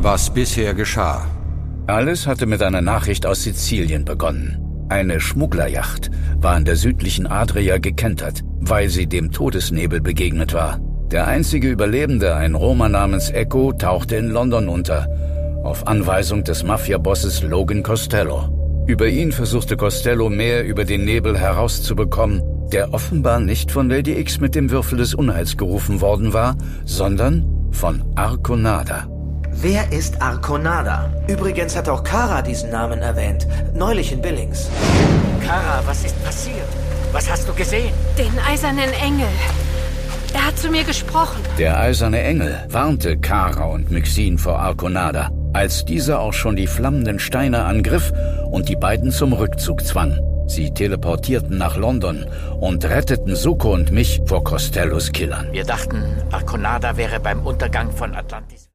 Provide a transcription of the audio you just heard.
Was bisher geschah. Alles hatte mit einer Nachricht aus Sizilien begonnen. Eine Schmugglerjacht war in der südlichen Adria gekentert, weil sie dem Todesnebel begegnet war. Der einzige Überlebende, ein Roma namens Eco, tauchte in London unter, auf Anweisung des Mafia-Bosses Logan Costello. Über ihn versuchte Costello mehr über den Nebel herauszubekommen, der offenbar nicht von Lady X mit dem Würfel des Unheils gerufen worden war, sondern von Arconada. Wer ist Arconada? Übrigens hat auch Kara diesen Namen erwähnt, neulich in Billings. Kara, was ist passiert? Was hast du gesehen? Den eisernen Engel. Er hat zu mir gesprochen. Der eiserne Engel warnte Kara und Myxine vor Arconada, als dieser auch schon die flammenden Steine angriff und die beiden zum Rückzug zwang. Sie teleportierten nach London und retteten Zuko und mich vor Costellos Killern. Wir dachten, Arconada wäre beim Untergang von Atlantis.